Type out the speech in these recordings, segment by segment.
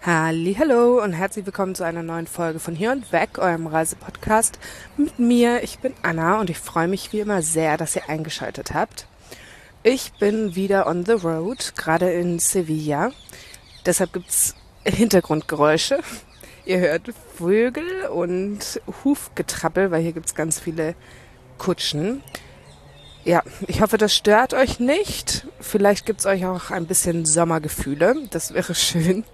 Hallihallo und herzlich willkommen zu einer neuen Folge von Hier und Weg, eurem Reisepodcast mit mir. Ich bin Anna und ich freue mich wie immer sehr, dass ihr eingeschaltet habt. Ich bin wieder on the road, gerade in Sevilla. Deshalb gibt's Hintergrundgeräusche. Ihr hört Vögel und Hufgetrappel, weil hier gibt's ganz viele Kutschen. Ja, ich hoffe, das stört euch nicht. Vielleicht gibt's euch auch ein bisschen Sommergefühle. Das wäre schön.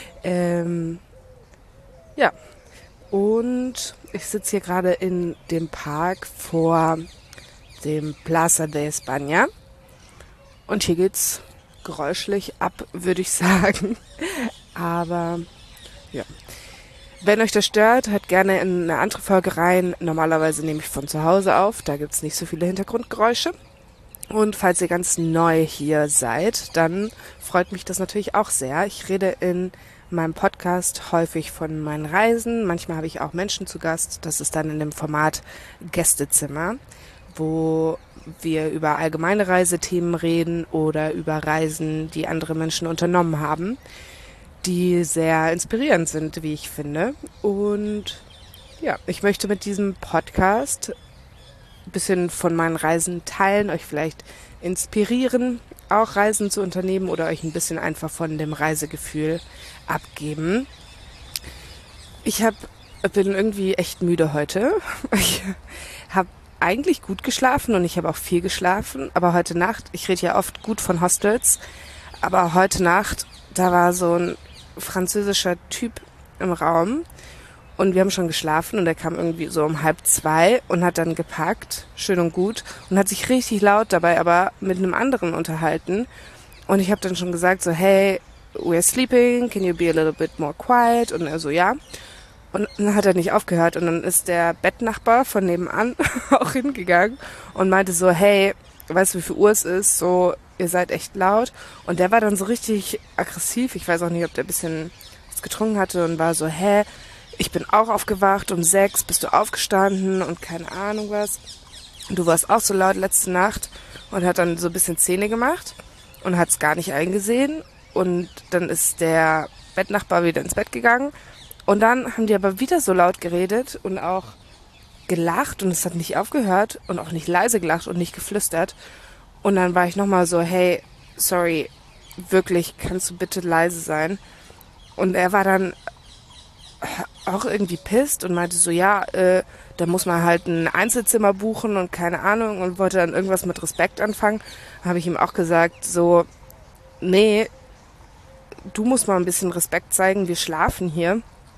Ja, und ich sitze hier gerade in dem Park vor dem Plaza de España. Und hier geht's geräuschlich ab, würde ich sagen. Aber ja, wenn euch das stört, hört gerne in eine andere Folge rein. Normalerweise nehme ich von zu Hause auf, da gibt's nicht so viele Hintergrundgeräusche. Und falls ihr ganz neu hier seid, dann freut mich das natürlich auch sehr. Ich rede in meinem Podcast häufig von meinen Reisen. Manchmal habe ich auch Menschen zu Gast. Das ist dann in dem Format Gästezimmer, wo wir über allgemeine Reisethemen reden oder über Reisen, die andere Menschen unternommen haben, die sehr inspirierend sind, wie ich finde. Und ja, ich möchte mit diesem Podcast ein bisschen von meinen Reisen teilen, euch vielleicht inspirieren, auch Reisen zu unternehmen oder euch ein bisschen einfach von dem Reisegefühl abgeben. Bin irgendwie echt müde heute. Ich habe eigentlich gut geschlafen und ich habe auch viel geschlafen, aber heute Nacht, ich rede ja oft gut von Hostels, aber heute Nacht, da war so ein französischer Typ im Raum und wir haben schon geschlafen und er kam irgendwie so um 1:30 und hat dann gepackt, schön und gut, und hat sich richtig laut dabei aber mit einem anderen unterhalten. Und ich habe dann schon gesagt so, hey, we're sleeping, can you be a little bit more quiet? Und er so, ja. Und dann hat er nicht aufgehört und dann ist der Bettnachbar von nebenan auch hingegangen und meinte so, hey, weißt du, wie viel Uhr es ist? So, ihr seid echt laut. Und der war dann so richtig aggressiv. Ich weiß auch nicht, ob der ein bisschen was getrunken hatte und war so, hä, ich bin auch aufgewacht, um 6 bist du aufgestanden und keine Ahnung was. Und du warst auch so laut letzte Nacht, und hat dann so ein bisschen Szene gemacht und hat es gar nicht eingesehen. Und dann ist der Bettnachbar wieder ins Bett gegangen. Und dann haben die aber wieder so laut geredet und auch gelacht und es hat nicht aufgehört und auch nicht leise gelacht und nicht geflüstert. Und dann war ich nochmal so, hey, sorry, wirklich, kannst du bitte leise sein? Und er war dann auch irgendwie pisst und meinte so, ja, da muss man halt ein Einzelzimmer buchen und keine Ahnung, und wollte dann irgendwas mit Respekt anfangen. Habe ich ihm auch gesagt, so, nee, du musst mal ein bisschen Respekt zeigen, wir schlafen hier.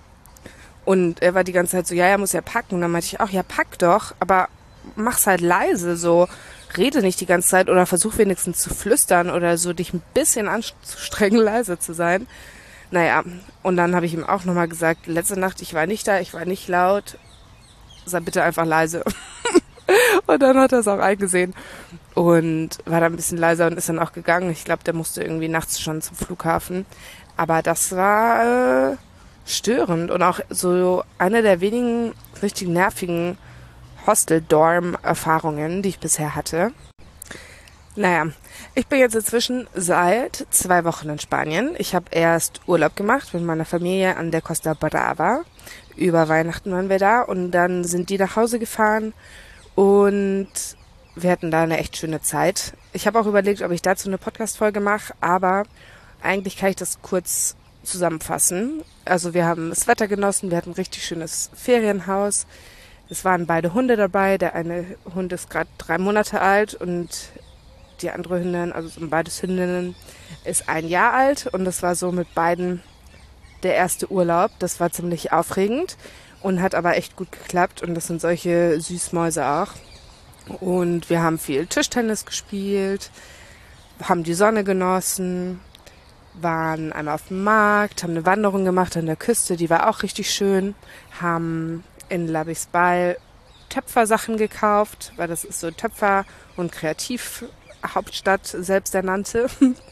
Und er war die ganze Zeit so, ja, er muss ja packen. Und dann meinte ich auch, ja, pack doch, aber mach's halt leise, so, rede nicht die ganze Zeit oder versuch wenigstens zu flüstern oder so, dich ein bisschen anzustrengen, leise zu sein. Naja, und dann habe ich ihm auch nochmal gesagt, letzte Nacht, ich war nicht da, ich war nicht laut, sei bitte einfach leise. Und dann hat er es auch eingesehen und war dann ein bisschen leiser und ist dann auch gegangen. Ich glaube, der musste irgendwie nachts schon zum Flughafen. Aber das war störend und auch so eine der wenigen richtig nervigen Hostel-Dorm-Erfahrungen, die ich bisher hatte. Naja, ich bin jetzt inzwischen seit 2 Wochen in Spanien. Ich habe erst Urlaub gemacht mit meiner Familie an der Costa Brava. Über Weihnachten waren wir da und dann sind die nach Hause gefahren und wir hatten da eine echt schöne Zeit. Ich habe auch überlegt, ob ich dazu eine Podcast-Folge mache, aber eigentlich kann ich das kurz zusammenfassen. Also wir haben das Wetter genossen, wir hatten ein richtig schönes Ferienhaus. Es waren beide Hunde dabei. Der eine Hund ist gerade 3 Monate alt und die andere Hündin, also sind beides Hündinnen, ist 1 Jahr alt. Und das war so mit beiden der erste Urlaub. Das war ziemlich aufregend und hat aber echt gut geklappt. Und das sind solche Süßmäuse auch. Und wir haben viel Tischtennis gespielt, haben die Sonne genossen, waren einmal auf dem Markt, haben eine Wanderung gemacht an der Küste, die war auch richtig schön, haben in La Bisbal Töpfersachen gekauft, weil das ist so Töpfer- und Kreativhauptstadt selbsternannte.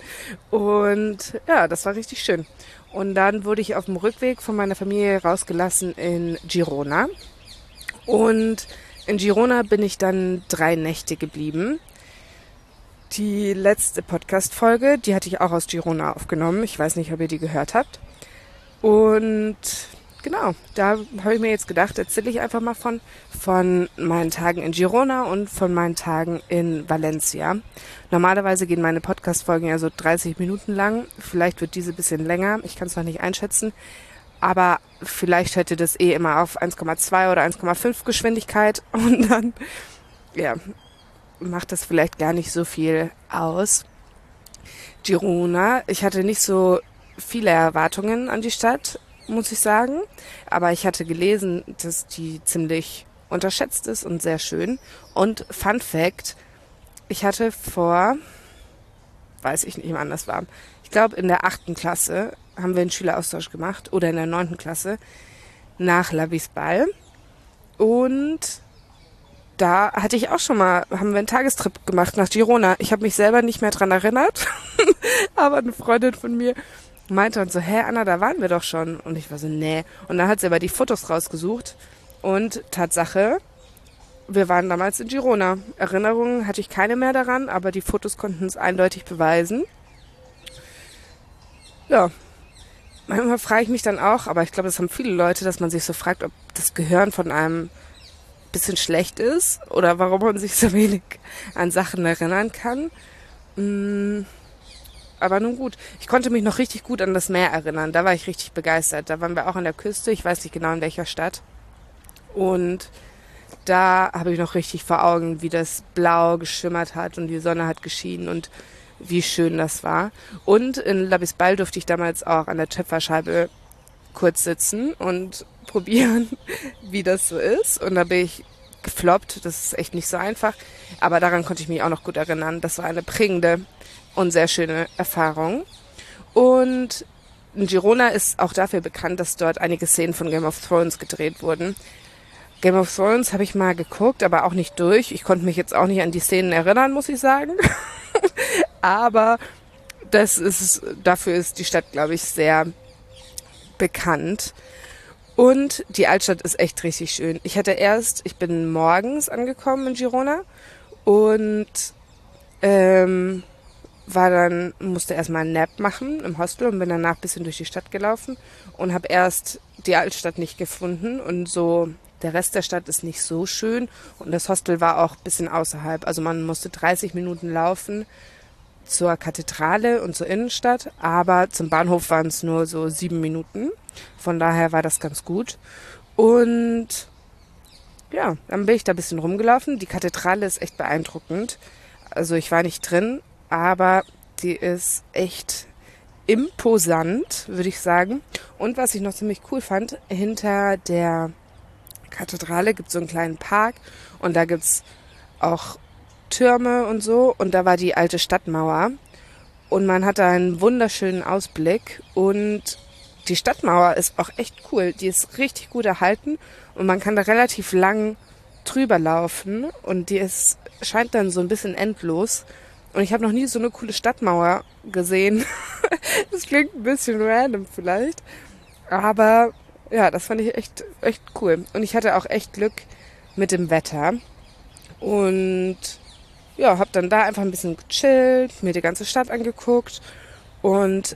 Und ja, das war richtig schön. Und dann wurde ich auf dem Rückweg von meiner Familie rausgelassen in Girona. Und in Girona bin ich dann 3 Nächte geblieben. Die letzte Podcast-Folge, die hatte ich auch aus Girona aufgenommen. Ich weiß nicht, ob ihr die gehört habt. Und genau, da habe ich mir jetzt gedacht, erzähle ich einfach mal von meinen Tagen in Girona und von meinen Tagen in Valencia. Normalerweise gehen meine Podcast-Folgen ja so 30 Minuten lang. Vielleicht wird diese ein bisschen länger. Ich kann es noch nicht einschätzen. Aber vielleicht hört ihr das eh immer auf 1,2 oder 1,5 Geschwindigkeit. Und dann, ja, macht das vielleicht gar nicht so viel aus. Girona, ich hatte nicht so viele Erwartungen an die Stadt, muss ich sagen. Aber ich hatte gelesen, dass die ziemlich unterschätzt ist und sehr schön. Und Fun Fact, ich hatte weiß ich nicht, wann das war. Ich glaube, in der 8. Klasse haben wir einen Schüleraustausch gemacht oder in der 9. Klasse nach La Bisbal. Und da hatte ich auch schon mal, haben wir einen Tagestrip gemacht nach Girona. Ich habe mich selber nicht mehr dran erinnert, aber eine Freundin von mir meinte dann so, hä Anna, da waren wir doch schon. Und ich war so, nee. Und dann hat sie aber die Fotos rausgesucht und Tatsache, wir waren damals in Girona. Erinnerungen hatte ich keine mehr daran, aber die Fotos konnten es eindeutig beweisen. Ja, manchmal frage ich mich dann auch, aber ich glaube, das haben viele Leute, dass man sich so fragt, ob das Gehirn von einem bisschen schlecht ist oder warum man sich so wenig an Sachen erinnern kann. Aber nun gut, ich konnte mich noch richtig gut an das Meer erinnern. Da war ich richtig begeistert. Da waren wir auch an der Küste, ich weiß nicht genau in welcher Stadt. Und da habe ich noch richtig vor Augen, wie das Blau geschimmert hat und die Sonne hat geschienen und wie schön das war. Und in La Bisbal durfte ich damals auch an der Töpferscheibe kurz sitzen und probieren, wie das so ist. Und da bin ich gefloppt. Das ist echt nicht so einfach. Aber daran konnte ich mich auch noch gut erinnern. Das war eine prägende und sehr schöne Erfahrung. Und Girona ist auch dafür bekannt, dass dort einige Szenen von Game of Thrones gedreht wurden. Game of Thrones habe ich mal geguckt, aber auch nicht durch. Ich konnte mich jetzt auch nicht an die Szenen erinnern, muss ich sagen. Aber dafür ist die Stadt, glaube ich, sehr bekannt. Und die Altstadt ist echt richtig schön. Ich bin morgens angekommen in Girona und musste erstmal einen Nap machen im Hostel und bin danach ein bisschen durch die Stadt gelaufen und habe erst die Altstadt nicht gefunden und so der Rest der Stadt ist nicht so schön und das Hostel war auch ein bisschen außerhalb. Also man musste 30 Minuten laufen zur Kathedrale und zur Innenstadt, aber zum Bahnhof waren es nur so 7 Minuten. Von daher war das ganz gut. Und ja, dann bin ich da ein bisschen rumgelaufen. Die Kathedrale ist echt beeindruckend. Also ich war nicht drin, aber die ist echt imposant, würde ich sagen. Und was ich noch ziemlich cool fand, hinter der Kathedrale gibt es so einen kleinen Park und da gibt es auch Türme und so und da war die alte Stadtmauer und man hat da einen wunderschönen Ausblick und die Stadtmauer ist auch echt cool. Die ist richtig gut erhalten und man kann da relativ lang drüber laufen und scheint dann so ein bisschen endlos. Und ich habe noch nie so eine coole Stadtmauer gesehen. Das klingt ein bisschen random vielleicht, aber ja, das fand ich echt cool. Und ich hatte auch echt Glück mit dem Wetter. Und ja, habe dann da einfach ein bisschen gechillt, mir die ganze Stadt angeguckt und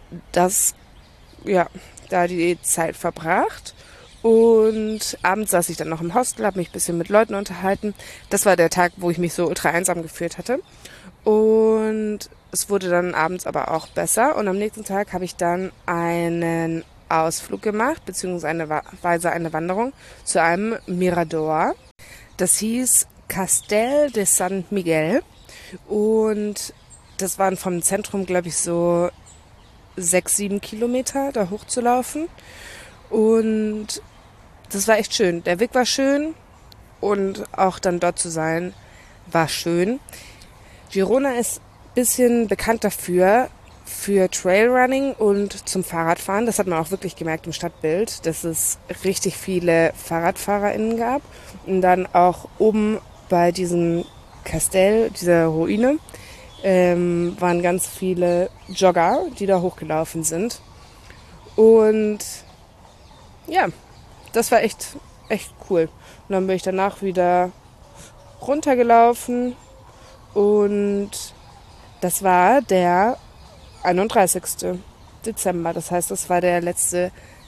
da die Zeit verbracht. Und abends saß ich dann noch im Hostel, habe mich ein bisschen mit Leuten unterhalten. Das war der Tag, wo ich mich so ultra einsam gefühlt hatte. Und es wurde dann abends aber auch besser. Und am nächsten Tag habe ich dann einen Ausflug gemacht, beziehungsweise eine Wanderung zu einem Mirador. Das hieß Castel de San Miguel und das waren vom Zentrum, glaube ich, so 6-7 Kilometer da hochzulaufen und das war echt schön. Der Weg war schön und auch dann dort zu sein war schön. Girona ist ein bisschen bekannt dafür, für Trailrunning und zum Fahrradfahren. Das hat man auch wirklich gemerkt im Stadtbild, dass es richtig viele FahrradfahrerInnen gab. Und dann auch oben bei diesem Kastell, dieser Ruine, waren ganz viele Jogger, die da hochgelaufen sind. Und ja, das war echt cool. Und dann bin ich danach wieder runtergelaufen und das war der 31. Dezember. Das heißt, das war der letzte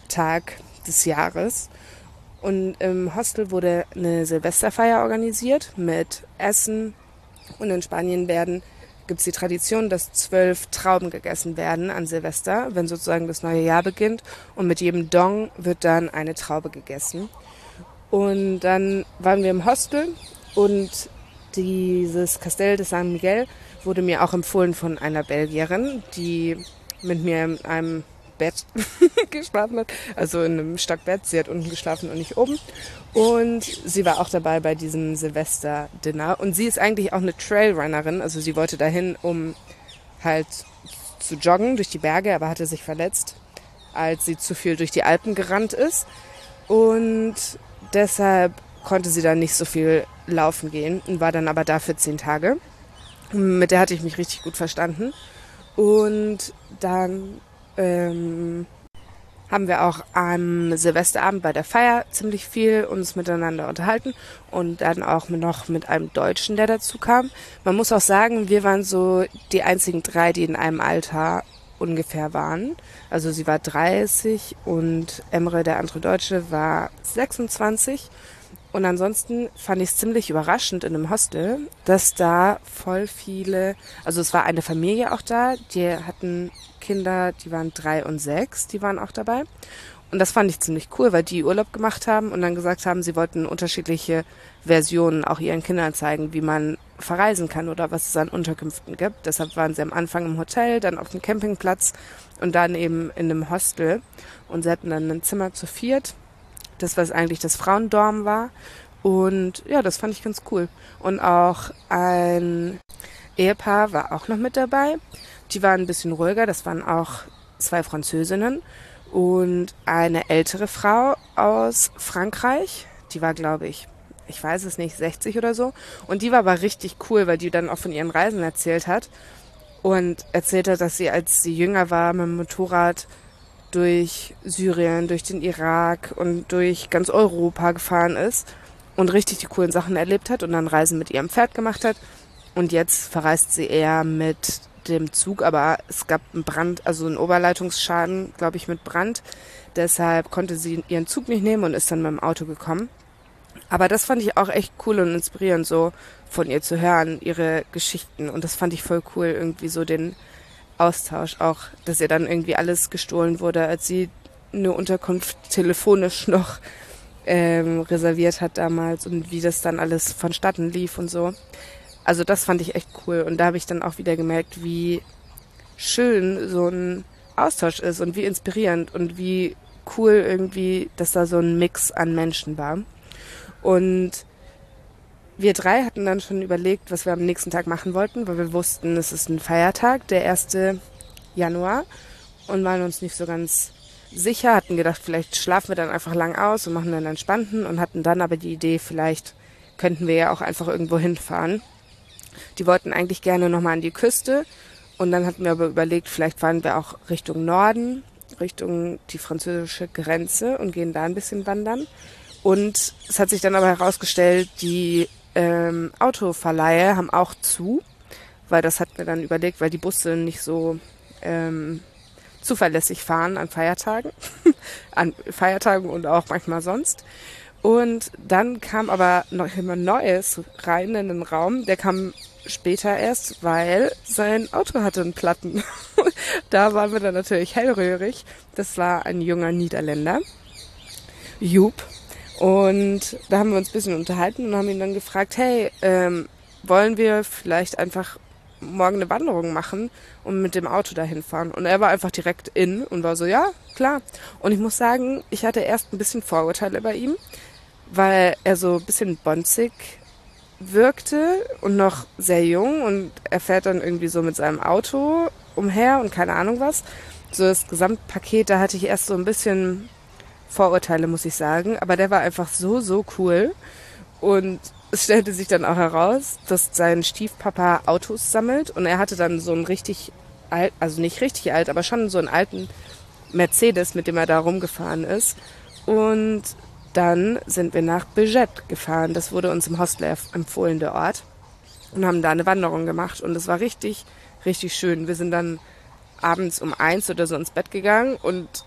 Tag des Jahres. Und im Hostel wurde eine Silvesterfeier organisiert mit Essen. Und in Spanien gibt es die Tradition, dass 12 Trauben gegessen werden an Silvester, wenn sozusagen das neue Jahr beginnt. Und mit jedem Dong wird dann eine Traube gegessen. Und dann waren wir im Hostel und dieses Castel de San Miguel wurde mir auch empfohlen von einer Belgierin, die mit mir in einem Bett geschlafen hat, also in einem Stockbett. Sie hat unten geschlafen und nicht oben. Und sie war auch dabei bei diesem Silvester-Dinner. Und sie ist eigentlich auch eine Trailrunnerin, also sie wollte dahin, um halt zu joggen durch die Berge, aber hatte sich verletzt, als sie zu viel durch die Alpen gerannt ist. Und deshalb konnte sie dann nicht so viel laufen gehen und war dann aber da für 10 Tage. Mit der hatte ich mich richtig gut verstanden. Und dann haben wir auch am Silvesterabend bei der Feier ziemlich viel uns miteinander unterhalten und dann auch noch mit einem Deutschen, der dazu kam. Man muss auch sagen, wir waren so die einzigen 3, die in einem Alter ungefähr waren. Also sie war 30 und Emre, der andere Deutsche, war 26. Und ansonsten fand ich es ziemlich überraschend in einem Hostel, dass da voll viele, also es war eine Familie auch da, die hatten Kinder, die waren 3 und 6, die waren auch dabei. Und das fand ich ziemlich cool, weil die Urlaub gemacht haben und dann gesagt haben, sie wollten unterschiedliche Versionen auch ihren Kindern zeigen, wie man verreisen kann oder was es an Unterkünften gibt. Deshalb waren sie am Anfang im Hotel, dann auf dem Campingplatz und dann eben in einem Hostel. Und sie hatten dann ein Zimmer zu 4. Das, was eigentlich das Frauendorm war. Und ja, das fand ich ganz cool. Und auch ein Ehepaar war auch noch mit dabei. Die waren ein bisschen ruhiger. Das waren auch 2 Französinnen und eine ältere Frau aus Frankreich. Die war, glaube ich weiß es nicht, 60 oder so. Und die war aber richtig cool, weil die dann auch von ihren Reisen erzählt hat. Und erzählt hat, dass sie, als sie jünger war, mit dem Motorrad durch Syrien, durch den Irak und durch ganz Europa gefahren ist und richtig die coolen Sachen erlebt hat und dann Reisen mit ihrem Pferd gemacht hat. Und jetzt verreist sie eher mit dem Zug, aber es gab einen Brand, also einen Oberleitungsschaden, glaube ich, mit Brand. Deshalb konnte sie ihren Zug nicht nehmen und ist dann mit dem Auto gekommen. Aber das fand ich auch echt cool und inspirierend, so von ihr zu hören, ihre Geschichten. Und das fand ich voll cool, irgendwie so den Austausch auch, dass ihr dann irgendwie alles gestohlen wurde, als sie eine Unterkunft telefonisch noch reserviert hat damals und wie das dann alles vonstatten lief und so. Also das fand ich echt cool und da habe ich dann auch wieder gemerkt, wie schön so ein Austausch ist und wie inspirierend und wie cool irgendwie, dass da so ein Mix an Menschen war. Und wir 3 hatten dann schon überlegt, was wir am nächsten Tag machen wollten, weil wir wussten, es ist ein Feiertag, der 1. Januar und waren uns nicht so ganz sicher, hatten gedacht, vielleicht schlafen wir dann einfach lang aus und machen dann entspannten und hatten dann aber die Idee, vielleicht könnten wir ja auch einfach irgendwo hinfahren. Die wollten eigentlich gerne nochmal an die Küste und dann hatten wir aber überlegt, vielleicht fahren wir auch Richtung Norden, Richtung die französische Grenze und gehen da ein bisschen wandern. Und es hat sich dann aber herausgestellt, die Autoverleihe haben auch zu, weil das hatten wir dann überlegt, weil die Busse nicht so zuverlässig fahren an Feiertagen, an Feiertagen und auch manchmal sonst. Und dann kam aber noch immer Neues rein in den Raum. Der kam später erst, weil sein Auto hatte einen Platten. Da waren wir dann natürlich hellröhrig. Das war ein junger Niederländer, Joep. Und da haben wir uns ein bisschen unterhalten und haben ihn dann gefragt, hey, wollen wir vielleicht einfach morgen eine Wanderung machen und mit dem Auto dahin fahren? Und er war einfach direkt in und war so, ja, klar. Und ich muss sagen, ich hatte erst ein bisschen Vorurteile bei ihm, weil er so ein bisschen bonzig wirkte und noch sehr jung und er fährt dann irgendwie so mit seinem Auto umher und keine Ahnung was. So das Gesamtpaket, da hatte ich erst so ein bisschen Vorurteile, muss ich sagen, aber der war einfach so cool und es stellte sich dann auch heraus, dass sein Stiefpapa Autos sammelt und er hatte dann so einen richtig alt, also nicht richtig alt, aber schon so einen alten Mercedes, mit dem er da rumgefahren ist. Und dann sind wir nach Béget gefahren, das wurde uns im Hostel empfohlen, der Ort, und haben da eine Wanderung gemacht und es war richtig schön. Wir sind dann abends um 1 oder so ins Bett gegangen und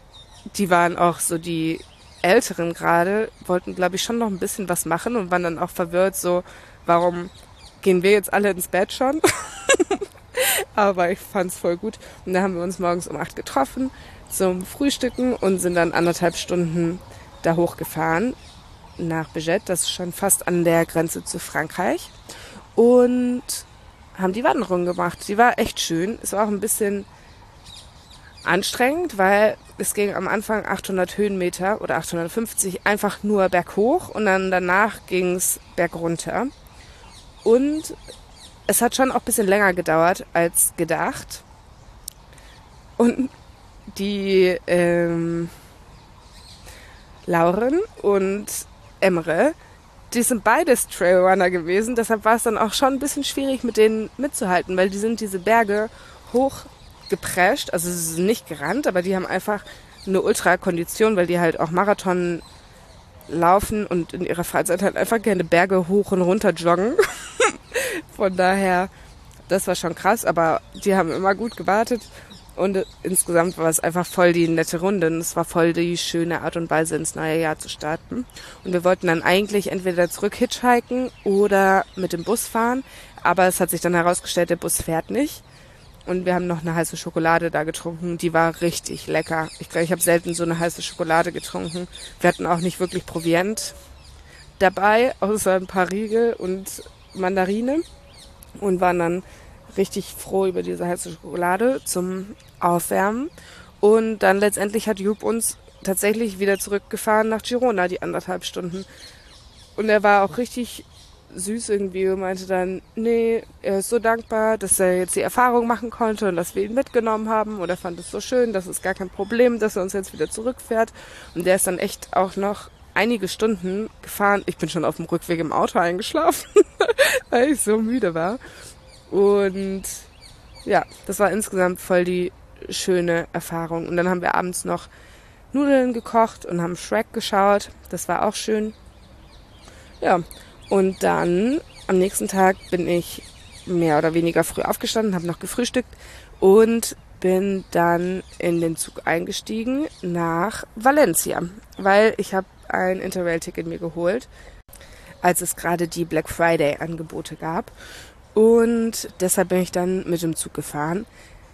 die waren auch so die Älteren gerade, wollten, glaube ich, schon noch ein bisschen was machen und waren dann auch verwirrt, so, warum gehen wir jetzt alle ins Bett schon? Aber ich fand's voll gut. Und da haben wir uns morgens um 8 getroffen zum Frühstücken und sind dann 1,5 Stunden da hochgefahren nach Beget. Das ist schon fast an der Grenze zu Frankreich. Und haben die Wanderung gemacht. Die war echt schön. Es war auch ein bisschen anstrengend, weil es ging am Anfang 800 Höhenmeter oder 850 einfach nur berghoch und dann danach ging's bergunter. Und es hat schon auch ein bisschen länger gedauert als gedacht. Und die Lauren und Emre, die sind beides Trailrunner gewesen. Deshalb war es dann auch schon ein bisschen schwierig, mit denen mitzuhalten, weil die sind diese Berge hochgeprescht. Also sie sind nicht gerannt, aber die haben einfach eine Ultrakondition, weil die halt auch Marathon laufen und in ihrer Freizeit halt einfach gerne Berge hoch und runter joggen. Von daher, das war schon krass, aber die haben immer gut gewartet und insgesamt war es einfach voll die nette Runde und es war voll die schöne Art und Weise, ins neue Jahr zu starten. Und wir wollten dann eigentlich entweder zurück hitchhiken oder mit dem Bus fahren, aber es hat sich dann herausgestellt, der Bus fährt nicht. Und wir haben noch eine heiße Schokolade da getrunken, die war richtig lecker. Ich glaube, ich habe selten so eine heiße Schokolade getrunken. Wir hatten auch nicht wirklich Proviant dabei, außer ein paar Riegel und Mandarine und waren dann richtig froh über diese heiße Schokolade zum Aufwärmen. Und dann letztendlich hat Joop uns tatsächlich wieder zurückgefahren nach Girona, die 1,5 Stunden. Und er war auch richtig süß irgendwie und meinte dann, nee, er ist so dankbar, dass er jetzt die Erfahrung machen konnte und dass wir ihn mitgenommen haben. Und er fand es so schön, das ist gar kein Problem, dass er uns jetzt wieder zurückfährt. Und der ist dann echt auch noch einige Stunden gefahren. Ich bin schon auf dem Rückweg im Auto eingeschlafen, weil ich so müde war. Und ja, das war insgesamt voll die schöne Erfahrung. Und dann haben wir abends noch Nudeln gekocht und haben Shrek geschaut. Das war auch schön. Ja, und dann am nächsten Tag bin ich mehr oder weniger früh aufgestanden, habe noch gefrühstückt und bin dann in den Zug eingestiegen nach Valencia, weil ich habe ein Interrail-Ticket mir geholt, als es gerade die Black Friday-Angebote gab. Und deshalb bin ich dann mit dem Zug gefahren.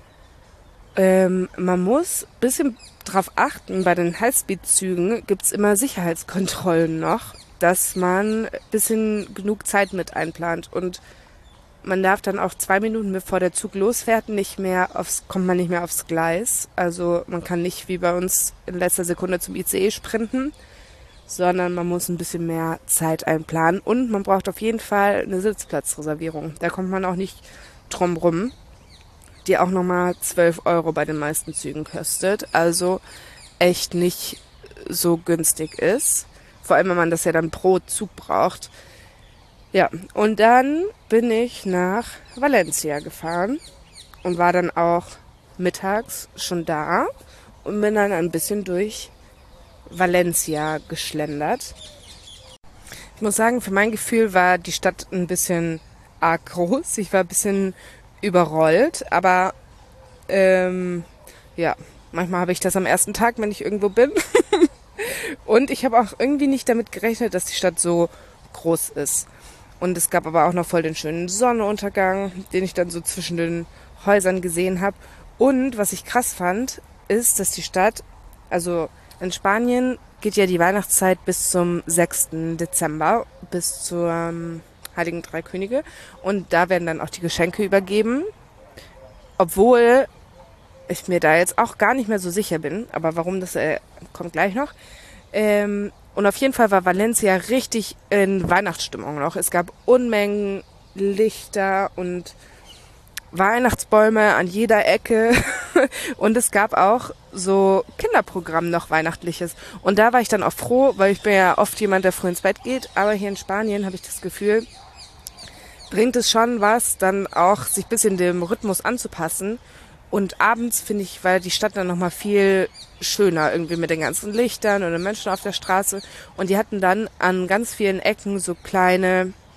Man muss ein bisschen drauf achten, bei den Highspeed-Zügen gibt's immer Sicherheitskontrollen noch, dass man ein bisschen genug Zeit mit einplant. Und man darf dann auch 2 Minuten bevor der Zug losfährt kommt man nicht mehr aufs Gleis. Also man kann nicht wie bei uns in letzter Sekunde zum ICE sprinten, sondern man muss ein bisschen mehr Zeit einplanen. Und man braucht auf jeden Fall eine Sitzplatzreservierung. Da kommt man auch nicht drum rum, die auch nochmal 12 Euro bei den meisten Zügen kostet. Also echt nicht so günstig ist. Vor allem, wenn man das ja dann pro Zug braucht. Ja, und dann bin ich nach Valencia gefahren und war dann auch mittags schon da und bin dann ein bisschen durch Valencia geschlendert. Ich muss sagen, für mein Gefühl war die Stadt ein bisschen arg groß. Ich war ein bisschen überrollt, aber ja, manchmal habe ich das am ersten Tag, wenn ich irgendwo bin. Und ich habe auch irgendwie nicht damit gerechnet, dass die Stadt so groß ist. Und es gab aber auch noch voll den schönen Sonnenuntergang, den ich dann so zwischen den Häusern gesehen habe. Und was ich krass fand, ist, dass die Stadt, also in Spanien geht ja die Weihnachtszeit bis zum 6. Dezember, bis zur Heiligen Drei Könige. Und da werden dann auch die Geschenke übergeben. Obwohl ich mir da jetzt auch gar nicht mehr so sicher bin. Aber warum, das kommt gleich noch. Und auf jeden Fall war Valencia richtig in Weihnachtsstimmung noch. Es gab Unmengen Lichter und Weihnachtsbäume an jeder Ecke. Und es gab auch so Kinderprogramm noch Weihnachtliches. Und da war ich dann auch froh, weil ich bin ja oft jemand, der früh ins Bett geht. Aber hier in Spanien habe ich das Gefühl, bringt es schon was, dann auch sich ein bisschen dem Rhythmus anzupassen. Und abends, finde ich, war die Stadt dann nochmal viel schöner, irgendwie mit den ganzen Lichtern und den Menschen auf der Straße. Und die hatten dann an ganz vielen Ecken so kleine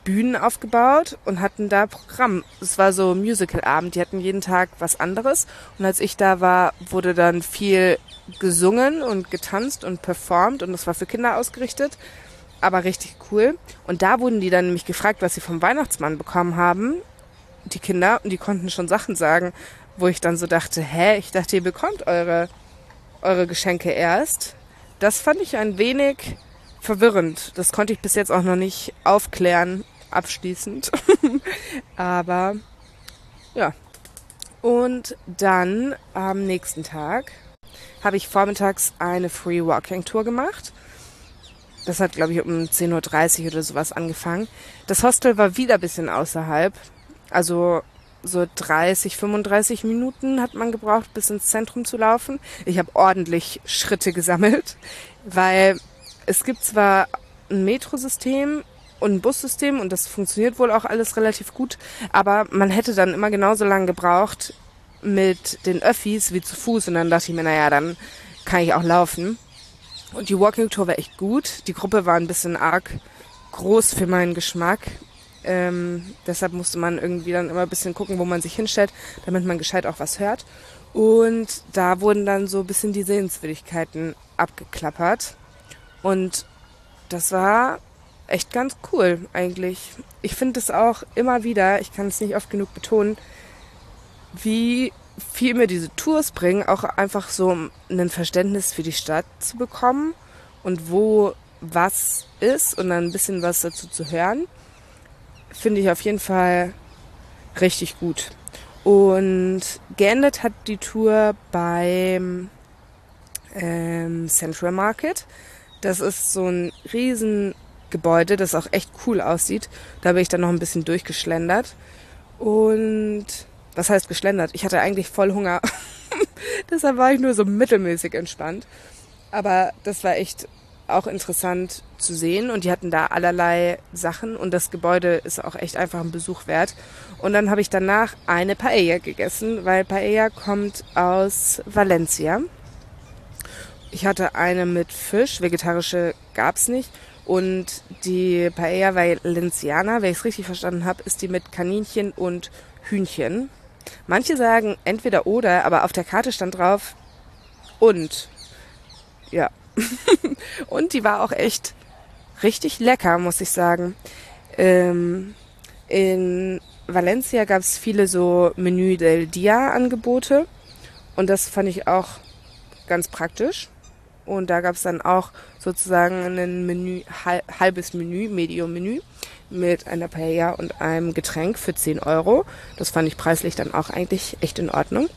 Bühnen aufgebaut und hatten da Programm. Es war so Musical-Abend, die hatten jeden Tag was anderes. Und als ich da war, wurde dann viel gesungen und getanzt und performt und das war für Kinder ausgerichtet, aber richtig cool. Und da wurden die dann nämlich gefragt, was sie vom Weihnachtsmann bekommen haben, die Kinder, und die konnten schon Sachen sagen, wo ich dann so dachte, ich dachte, ihr bekommt eure Geschenke erst. Das fand ich ein wenig verwirrend. Das konnte ich bis jetzt auch noch nicht aufklären, abschließend. Aber ja. Und dann am nächsten Tag habe ich vormittags eine Free Walking Tour gemacht. Das hat, glaube ich, um 10:30 Uhr oder sowas angefangen. Das Hostel war wieder ein bisschen außerhalb. Also so 30, 35 Minuten hat man gebraucht, bis ins Zentrum zu laufen. Ich habe ordentlich Schritte gesammelt, weil es gibt zwar ein Metrosystem und ein Bussystem und das funktioniert wohl auch alles relativ gut, aber man hätte dann immer genauso lange gebraucht mit den Öffis wie zu Fuß und dann dachte ich mir, naja, dann kann ich auch laufen. Und die Walking Tour war echt gut. Die Gruppe war ein bisschen arg groß für meinen Geschmack. Deshalb musste man irgendwie dann immer ein bisschen gucken, wo man sich hinstellt, damit man gescheit auch was hört. Und da wurden dann so ein bisschen die Sehenswürdigkeiten abgeklappert. Und das war echt ganz cool eigentlich. Ich finde es auch immer wieder, ich kann es nicht oft genug betonen, wie viel mir diese Tours bringen, auch einfach so ein Verständnis für die Stadt zu bekommen und wo was ist und dann ein bisschen was dazu zu hören. Finde ich auf jeden Fall richtig gut. Und geendet hat die Tour beim Central Market. Das ist so ein Riesengebäude, das auch echt cool aussieht. Da bin ich dann noch ein bisschen durchgeschlendert. Und was heißt geschlendert? Ich hatte eigentlich voll Hunger. Deshalb war ich nur so mittelmäßig entspannt. Aber das war echt auch interessant zu sehen und die hatten da allerlei Sachen und das Gebäude ist auch echt einfach ein Besuch wert. Und dann habe ich danach eine Paella gegessen, weil Paella kommt aus Valencia. Ich hatte eine mit Fisch, vegetarische gab's nicht. Und die Paella Valenciana, wenn ich es richtig verstanden habe, ist die mit Kaninchen und Hühnchen. Manche sagen entweder oder, aber auf der Karte stand drauf und. Ja. Und die war auch echt richtig lecker, muss ich sagen. In Valencia gab es viele so Menü del Dia Angebote und das fand ich auch ganz praktisch. Und da gab es dann auch sozusagen ein Menü, halbes Menü, Medium-Menü mit einer Paella und einem Getränk für 10 Euro. Das fand ich preislich dann auch eigentlich echt in Ordnung.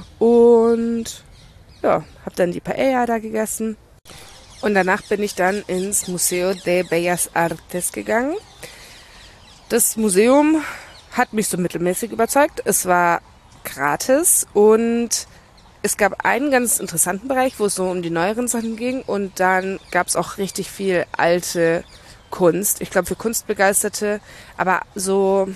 Und ja, habe dann die Paella da gegessen. Und danach bin ich dann ins Museo de Bellas Artes gegangen. Das Museum hat mich so mittelmäßig überzeugt. Es war gratis und es gab einen ganz interessanten Bereich, wo es so um die neueren Sachen ging. Und dann gab es auch richtig viel alte Kunst. Ich glaube für Kunstbegeisterte, aber so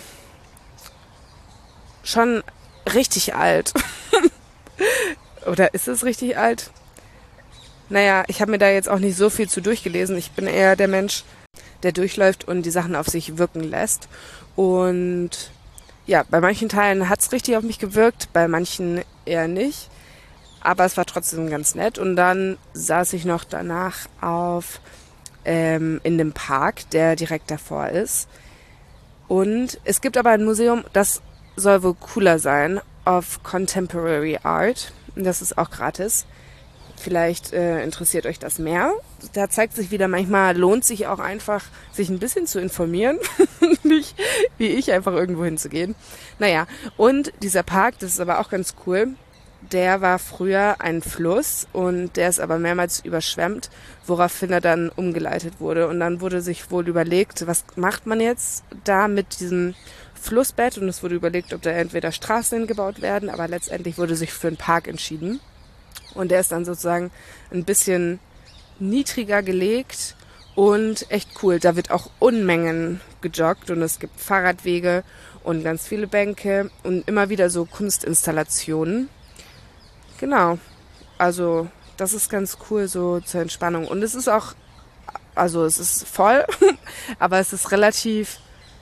schon richtig alt. Oder ist es richtig alt? Naja, ich habe mir da jetzt auch nicht so viel zu durchgelesen. Ich bin eher der Mensch, der durchläuft und die Sachen auf sich wirken lässt. Und ja, bei manchen Teilen hat es richtig auf mich gewirkt, bei manchen eher nicht. Aber es war trotzdem ganz nett. Und dann saß ich noch danach in dem Park, der direkt davor ist. Und es gibt aber ein Museum, das soll wohl cooler sein, of Contemporary Art. Und das ist auch gratis. Vielleicht interessiert euch das mehr. Da zeigt sich wieder, manchmal lohnt sich auch einfach, sich ein bisschen zu informieren. Nicht wie ich, einfach irgendwo hinzugehen. Naja, und dieser Park, das ist aber auch ganz cool, der war früher ein Fluss und der ist aber mehrmals überschwemmt, woraufhin er dann umgeleitet wurde. Und dann wurde sich wohl überlegt, was macht man jetzt da mit diesem Flussbett? Und es wurde überlegt, ob da entweder Straßen hingebaut werden, aber letztendlich wurde sich für einen Park entschieden. Und der ist dann sozusagen ein bisschen niedriger gelegt und echt cool. Da wird auch Unmengen gejoggt und es gibt Fahrradwege und ganz viele Bänke und immer wieder so Kunstinstallationen. Genau, also das ist ganz cool so zur Entspannung. Und es ist auch, also es ist voll, aber es ist relativ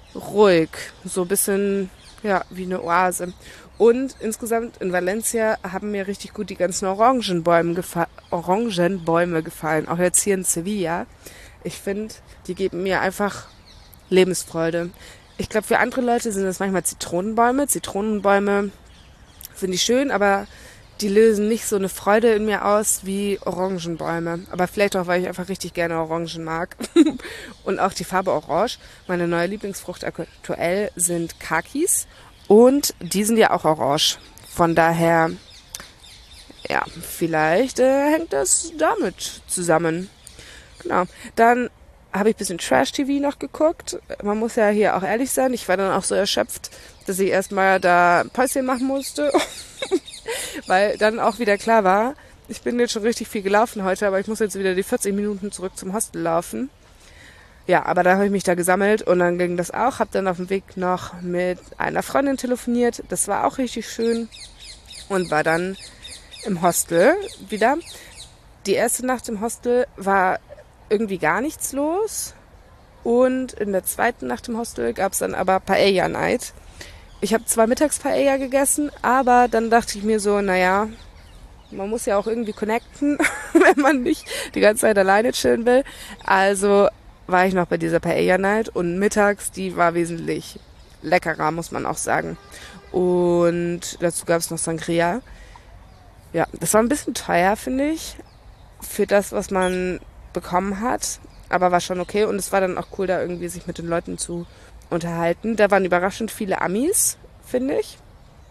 ruhig, so ein bisschen, ja, wie eine Oase. Und insgesamt in Valencia haben mir richtig gut die ganzen Orangenbäume gefallen, auch jetzt hier in Sevilla. Ich finde, die geben mir einfach Lebensfreude. Ich glaube, für andere Leute sind das manchmal Zitronenbäume. Zitronenbäume finde ich schön, aber die lösen nicht so eine Freude in mir aus wie Orangenbäume. Aber vielleicht auch, weil ich einfach richtig gerne Orangen mag. Und auch die Farbe Orange. Meine neue Lieblingsfrucht aktuell sind Kakis. Und die sind ja auch orange. Von daher, ja, vielleicht hängt das damit zusammen. Genau. Dann habe ich ein bisschen Trash-TV noch geguckt. Man muss ja hier auch ehrlich sein. Ich war dann auch so erschöpft, dass ich erstmal da ein Päuschen machen musste. Weil dann auch wieder klar war, ich bin jetzt schon richtig viel gelaufen heute, aber ich muss jetzt wieder die 40 Minuten zurück zum Hostel laufen. Ja, aber dann habe ich mich da gesammelt und dann ging das auch. Habe dann auf dem Weg noch mit einer Freundin telefoniert. Das war auch richtig schön. Und war dann im Hostel wieder. Die erste Nacht im Hostel war irgendwie gar nichts los. Und in der zweiten Nacht im Hostel gab es dann aber Paella Night. Ich habe zwar mittags Paella gegessen, aber dann dachte ich mir so, naja, man muss ja auch irgendwie connecten, wenn man nicht die ganze Zeit alleine chillen will. Also war ich noch bei dieser Paella Night und mittags, die war wesentlich leckerer, muss man auch sagen. Und dazu gab es noch Sangria. Ja, das war ein bisschen teuer, finde ich, für das, was man bekommen hat. Aber war schon okay und es war dann auch cool, da irgendwie sich mit den Leuten zu unterhalten. Da waren überraschend viele Amis, finde ich.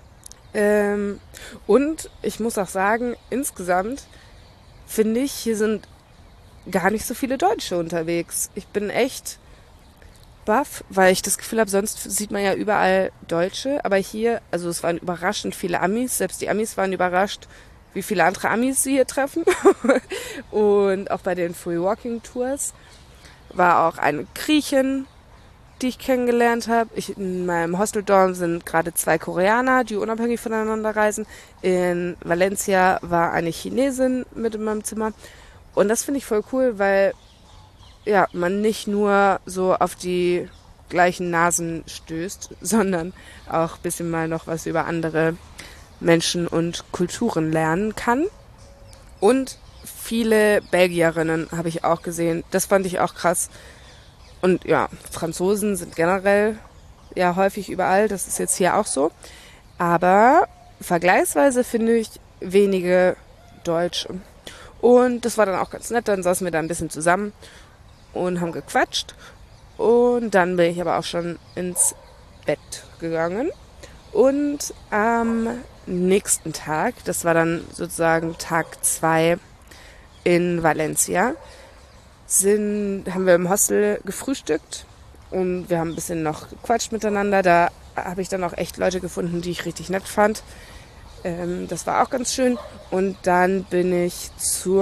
Und ich muss auch sagen, insgesamt finde ich, hier sind gar nicht so viele Deutsche unterwegs. Ich bin echt baff, weil ich das Gefühl habe, sonst sieht man ja überall Deutsche, aber hier, also es waren überraschend viele Amis, selbst die Amis waren überrascht, wie viele andere Amis sie hier treffen. Und auch bei den Free Walking Tours war auch eine Griechin, die ich kennengelernt habe. In meinem Hosteldorm sind gerade 2 Koreaner, die unabhängig voneinander reisen. In Valencia war eine Chinesin mit in meinem Zimmer. Und das finde ich voll cool, weil ja, man nicht nur so auf die gleichen Nasen stößt, sondern auch ein bisschen mal noch was über andere Menschen und Kulturen lernen kann. Und viele Belgierinnen habe ich auch gesehen. Das fand ich auch krass. Und ja, Franzosen sind generell ja häufig überall. Das ist jetzt hier auch so. Aber vergleichsweise finde ich wenige Deutsche. Und das war dann auch ganz nett. Dann saßen wir da ein bisschen zusammen und haben gequatscht. Und dann bin ich aber auch schon ins Bett gegangen. Und am nächsten Tag, das war dann sozusagen Tag 2 in Valencia, haben wir im Hostel gefrühstückt und wir haben ein bisschen noch gequatscht miteinander. Da habe ich dann auch echt Leute gefunden, die ich richtig nett fand. Das war auch ganz schön. Und dann bin ich zur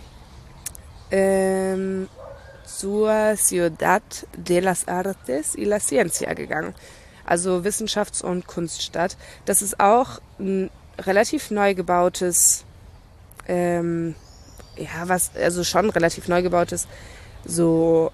Ciudad de las Artes y la Ciencia gegangen. Also Wissenschafts- und Kunststadt. Das ist auch ein relativ neu gebautes, also schon relativ neu gebautes, so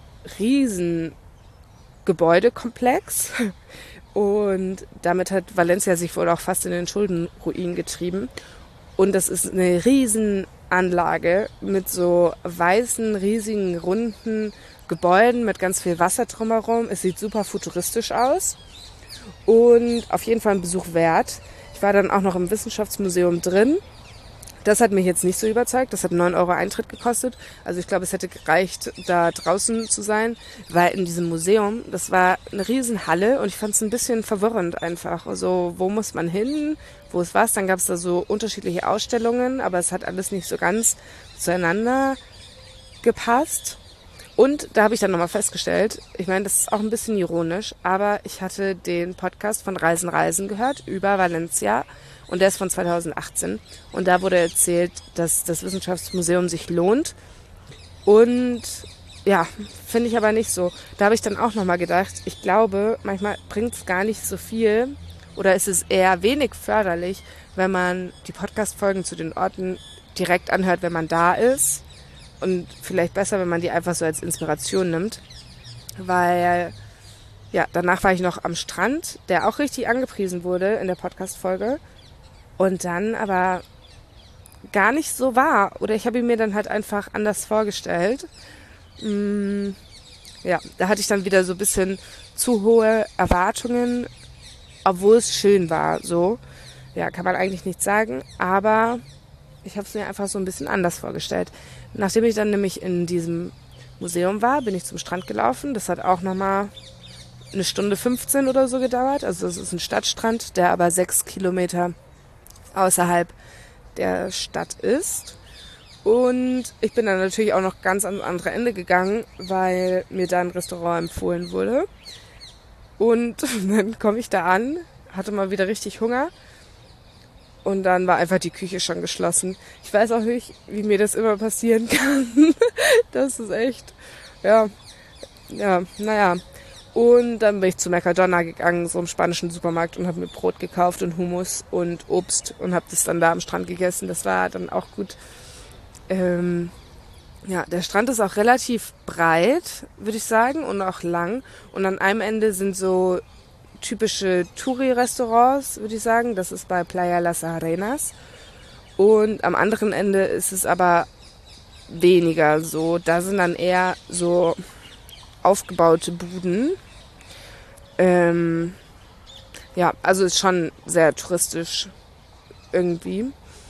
Riesengebäudekomplex. Und damit hat Valencia sich wohl auch fast in den Schuldenruin getrieben. Und das ist eine Riesenanlage mit so weißen, riesigen, runden Gebäuden mit ganz viel Wasser drumherum. Es sieht super futuristisch aus und auf jeden Fall ein Besuch wert. Ich war dann auch noch im Wissenschaftsmuseum drin. Das hat mich jetzt nicht so überzeugt. Das hat 9 Euro Eintritt gekostet. Also ich glaube, es hätte gereicht, da draußen zu sein, weil in diesem Museum, das war eine Riesenhalle und ich fand es ein bisschen verwirrend einfach. Also wo muss man hin, wo ist was? Dann gab es da so unterschiedliche Ausstellungen, aber es hat alles nicht so ganz zueinander gepasst. Und da habe ich dann nochmal festgestellt, ich meine, das ist auch ein bisschen ironisch, aber ich hatte den Podcast von Reisen gehört über Valencia und der ist von 2018 und da wurde erzählt, dass das Wissenschaftsmuseum sich lohnt und ja, finde ich aber nicht so. Da habe ich dann auch nochmal gedacht, ich glaube, manchmal bringt es gar nicht so viel oder ist es eher wenig förderlich, wenn man die Podcast-Folgen zu den Orten direkt anhört, wenn man da ist. Und vielleicht besser, wenn man die einfach so als Inspiration nimmt. Weil, ja, danach war ich noch am Strand, der auch richtig angepriesen wurde in der Podcast-Folge. Und dann aber gar nicht so war. Oder ich habe ihn mir dann halt einfach anders vorgestellt. Ja, da hatte ich dann wieder so ein bisschen zu hohe Erwartungen, obwohl es schön war. So, ja, kann man eigentlich nicht sagen. Aber ich habe es mir einfach so ein bisschen anders vorgestellt. Nachdem ich dann nämlich in diesem Museum war, bin ich zum Strand gelaufen. Das hat auch nochmal 1:15 oder so gedauert. Also das ist ein Stadtstrand, der aber 6 Kilometer außerhalb der Stadt ist. Und ich bin dann natürlich auch noch ganz ans andere Ende gegangen, weil mir da ein Restaurant empfohlen wurde. Und dann komme ich da an, hatte mal wieder richtig Hunger. Und dann war einfach die Küche schon geschlossen. Ich weiß auch nicht, wie mir das immer passieren kann. Das ist echt, naja. Und dann bin ich zu Mercadona gegangen, so im spanischen Supermarkt, und habe mir Brot gekauft und Hummus und Obst und habe das dann da am Strand gegessen. Das war dann auch gut. Der Strand ist auch relativ breit, würde ich sagen, und auch lang. Und an einem Ende sind so typische Touri-Restaurants, würde ich sagen. Das ist bei Playa Las Arenas. Und am anderen Ende ist es aber weniger so. Da sind dann eher so aufgebaute Buden. Also ist schon sehr touristisch irgendwie.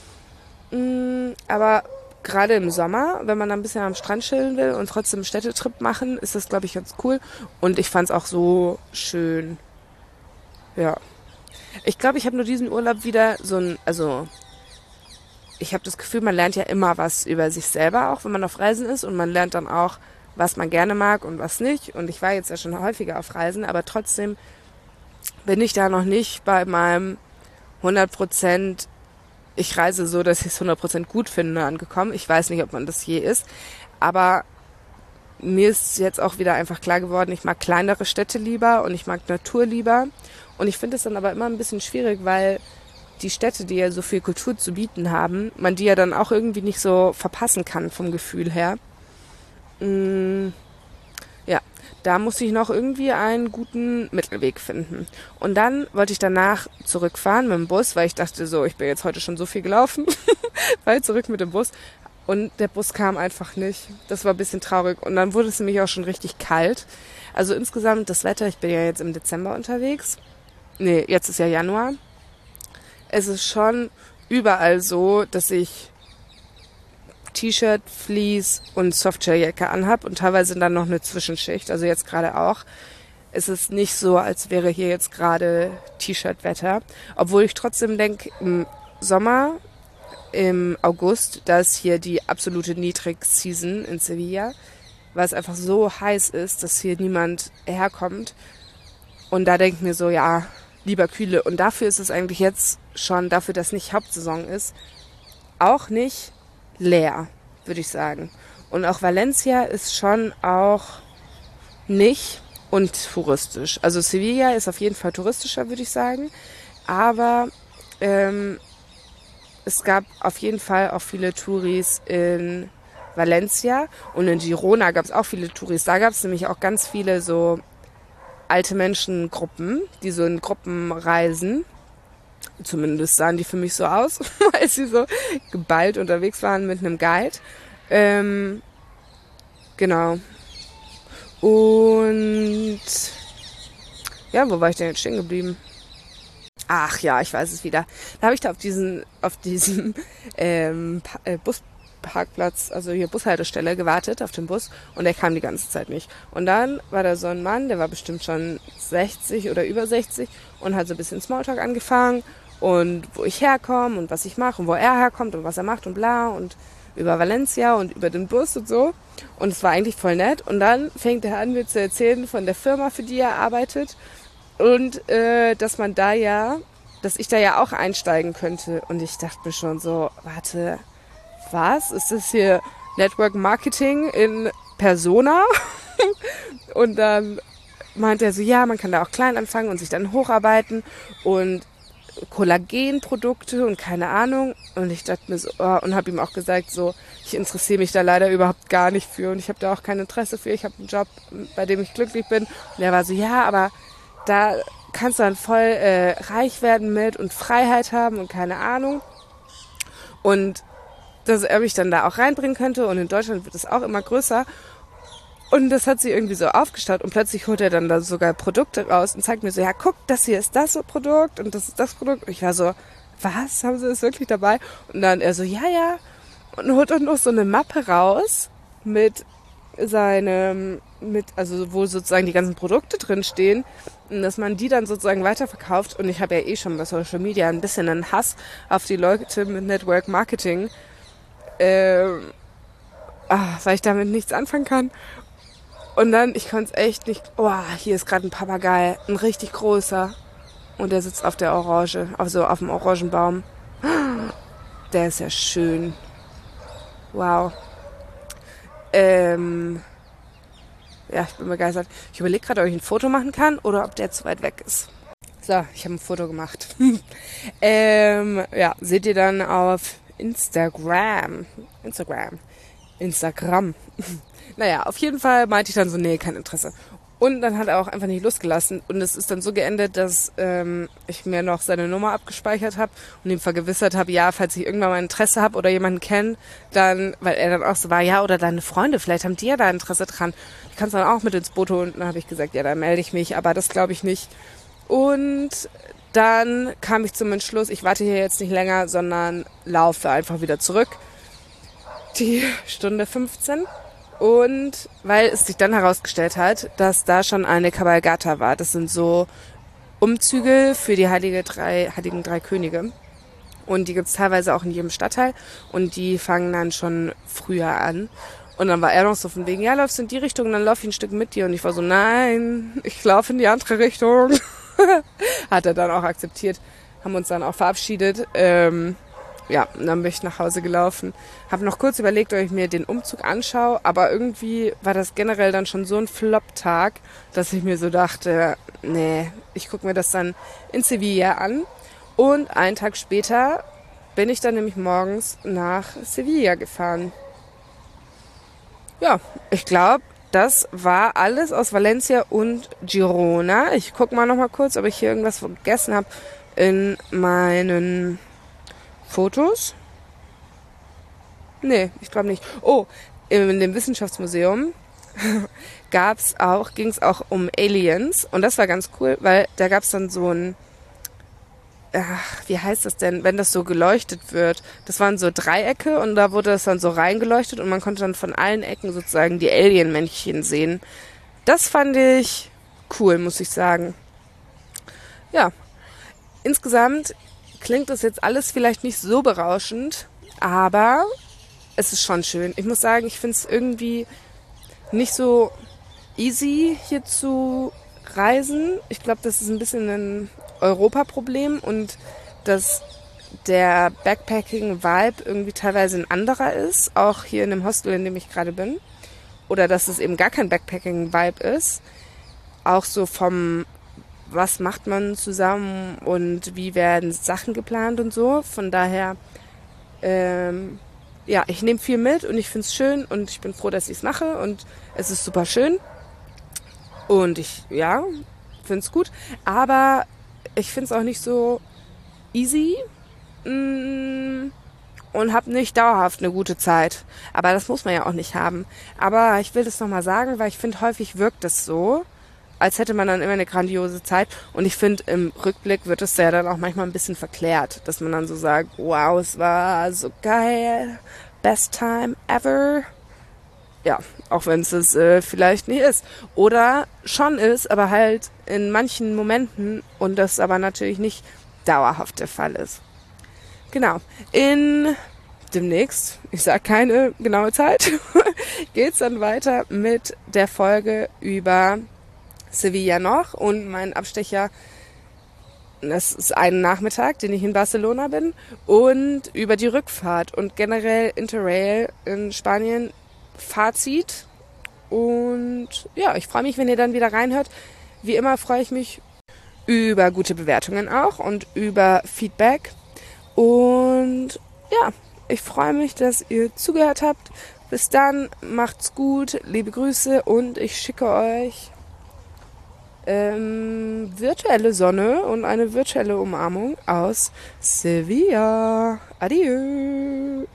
Aber gerade im Sommer, wenn man ein bisschen am Strand chillen will und trotzdem einen Städtetrip machen, ist das, glaube ich, ganz cool. Und ich fand es auch so schön. Ja. Ich glaube, ich habe nur diesen Urlaub wieder ich habe das Gefühl, man lernt ja immer was über sich selber, auch wenn man auf Reisen ist. Und man lernt dann auch, was man gerne mag und was nicht. Und ich war jetzt ja schon häufiger auf Reisen, aber trotzdem bin ich da noch nicht bei meinem 100%, ich reise so, dass ich es 100% gut finde, angekommen. Ich weiß nicht, ob man das je ist, aber mir ist jetzt auch wieder einfach klar geworden, ich mag kleinere Städte lieber und ich mag Natur lieber. Und ich finde es dann aber immer ein bisschen schwierig, weil die Städte, die ja so viel Kultur zu bieten haben, man die ja dann auch irgendwie nicht so verpassen kann vom Gefühl her. Ja, da musste ich noch irgendwie einen guten Mittelweg finden. Und dann wollte ich danach zurückfahren mit dem Bus, weil ich dachte so, ich bin jetzt heute schon so viel gelaufen, weil zurück mit dem Bus. Und der Bus kam einfach nicht. Das war ein bisschen traurig. Und dann wurde es nämlich auch schon richtig kalt. Also insgesamt das Wetter, ich bin ja jetzt im Dezember unterwegs. Nee, jetzt ist ja Januar. Es ist schon überall so, dass ich T-Shirt, Fleece und Softshelljacke anhab und teilweise dann noch eine Zwischenschicht, also jetzt gerade auch. Es ist nicht so, als wäre hier jetzt gerade T-Shirt-Wetter, obwohl ich trotzdem denke, im Sommer, im August, da ist hier die absolute Niedrig-Season in Sevilla, weil es einfach so heiß ist, dass hier niemand herkommt. Und da denke ich mir so, ja, lieber kühle. Und dafür ist es eigentlich jetzt schon, dafür, dass nicht Hauptsaison ist, auch nicht leer, würde ich sagen. Und auch Valencia ist schon auch nicht untouristisch. Also Sevilla ist auf jeden Fall touristischer, würde ich sagen. Aber es gab auf jeden Fall auch viele Touris in Valencia. Und in Girona gab es auch viele Touris. Da gab es nämlich auch ganz viele so alte Menschengruppen, die so in Gruppen reisen. Zumindest sahen die für mich so aus, weil sie so geballt unterwegs waren mit einem Guide. Genau. Und ja, wo war ich denn jetzt stehen geblieben? Ach ja, ich weiß es wieder. Da habe ich da auf diesem Busparkplatz, also hier Bushaltestelle, gewartet auf den Bus und der kam die ganze Zeit nicht. Und dann war da so ein Mann, der war bestimmt schon 60 oder über 60 und hat so ein bisschen Smalltalk angefangen und wo ich herkomme und was ich mache und wo er herkommt und was er macht und bla und über Valencia und über den Bus und so. Und es war eigentlich voll nett. Und dann fängt er an, mir zu erzählen von der Firma, für die er arbeitet und dass ich da ja auch einsteigen könnte. Und ich dachte mir schon so, warte, was? Ist das hier Network Marketing in Persona? Und dann meint er so, ja, man kann da auch klein anfangen und sich dann hocharbeiten und Kollagenprodukte und keine Ahnung. Und ich dachte mir so, und habe ihm auch gesagt, so, ich interessiere mich da leider überhaupt gar nicht für und ich habe da auch kein Interesse für. Ich habe einen Job, bei dem ich glücklich bin. Und er war so, ja, aber da kannst du dann voll reich werden mit und Freiheit haben und keine Ahnung. Und dass er mich dann da auch reinbringen könnte und in Deutschland wird es auch immer größer. Und das hat sie irgendwie so aufgestaut und plötzlich holt er dann da sogar Produkte raus und zeigt mir so, ja guck, das hier ist das Produkt und das ist das Produkt. Und ich war so, was, haben sie das wirklich dabei? Und dann er so, ja, ja. Und holt dann noch so eine Mappe raus mit also wo sozusagen die ganzen Produkte drin stehen und dass man die dann sozusagen weiterverkauft. Und ich habe ja eh schon bei Social Media ein bisschen einen Hass auf die Leute mit Network Marketing, weil ich damit nichts anfangen kann. Und dann, ich konnte es echt nicht, hier ist gerade ein Papagei, ein richtig großer. Und der sitzt auf der Orange, also auf dem Orangenbaum. Der ist ja schön. Wow. Ja, ich bin begeistert. Ich überlege gerade, ob ich ein Foto machen kann oder ob der zu weit weg ist. So, ich habe ein Foto gemacht. Ja, seht ihr dann auf Instagram. Naja, auf jeden Fall meinte ich dann so, nee, kein Interesse. Und dann hat er auch einfach nicht losgelassen. Und es ist dann so geendet, dass ich mir noch seine Nummer abgespeichert habe und ihm vergewissert habe, ja, falls ich irgendwann mal Interesse habe oder jemanden kenne, dann, weil er dann auch so war, ja, oder deine Freunde, vielleicht haben die ja da Interesse dran. Ich kann es dann auch mit ins Boot holen. Und dann habe ich gesagt, ja, dann melde ich mich, aber das glaube ich nicht. Und dann kam ich zum Entschluss, ich warte hier jetzt nicht länger, sondern laufe einfach wieder zurück. Die Stunde 15. Und weil es sich dann herausgestellt hat, dass da schon eine Cabalgata war. Das sind so Umzüge für die heiligen drei Könige. Und die gibt's teilweise auch in jedem Stadtteil. Und die fangen dann schon früher an. Und dann war er noch so von wegen, ja, läufst du in die Richtung, dann lauf ich ein Stück mit dir. Und ich war so, nein, ich laufe in die andere Richtung. Hat er dann auch akzeptiert. Haben uns dann auch verabschiedet. Ja, und dann bin ich nach Hause gelaufen. Habe noch kurz überlegt, ob ich mir den Umzug anschaue, aber irgendwie war das generell dann schon so ein Flop-Tag, dass ich mir so dachte, nee, ich gucke mir das dann in Sevilla an. Und einen Tag später bin ich dann nämlich morgens nach Sevilla gefahren. Ja, ich glaube, das war alles aus Valencia und Girona. Ich gucke mal noch mal kurz, ob ich hier irgendwas vergessen habe in meinen Fotos? Nee, ich glaube nicht. Oh, in dem Wissenschaftsmuseum ging es auch um Aliens und das war ganz cool, weil da gab es dann so ein, wie heißt das denn, wenn das so geleuchtet wird? Das waren so Dreiecke und da wurde das dann so reingeleuchtet und man konnte dann von allen Ecken sozusagen die Alien-Männchen sehen. Das fand ich cool, muss ich sagen. Ja, insgesamt klingt das jetzt alles vielleicht nicht so berauschend, aber es ist schon schön. Ich muss sagen, ich finde es irgendwie nicht so easy, hier zu reisen. Ich glaube, das ist ein bisschen ein Europaproblem und dass der Backpacking-Vibe irgendwie teilweise ein anderer ist, auch hier in dem Hostel, in dem ich gerade bin. Oder dass es eben gar kein Backpacking-Vibe ist. Auch so vom was macht man zusammen und wie werden Sachen geplant und so. Von daher, ja, ich nehme viel mit und ich finde es schön und ich bin froh, dass ich es mache und es ist super schön. Und ich, ja, finde es gut. Aber ich finde es auch nicht so easy und habe nicht dauerhaft eine gute Zeit. Aber das muss man ja auch nicht haben. Aber ich will das nochmal sagen, weil ich finde, häufig wirkt es so, als hätte man dann immer eine grandiose Zeit. Und ich finde, im Rückblick wird es ja dann auch manchmal ein bisschen verklärt, dass man dann so sagt, wow, es war so geil, best time ever. Ja, auch wenn es vielleicht nicht ist. Oder schon ist, aber halt in manchen Momenten und das aber natürlich nicht dauerhaft der Fall ist. Genau. Demnächst, ich sage keine genaue Zeit, geht's dann weiter mit der Folge über Sevilla noch und mein Abstecher, das ist ein Nachmittag, den ich in Barcelona bin und über die Rückfahrt und generell Interrail in Spanien Fazit und ja, ich freue mich, wenn ihr dann wieder reinhört. Wie immer freue ich mich über gute Bewertungen auch und über Feedback. Und ja, ich freue mich, dass ihr zugehört habt. Bis dann, macht's gut, liebe Grüße und ich schicke euch virtuelle Sonne und eine virtuelle Umarmung aus Sevilla. Adieu.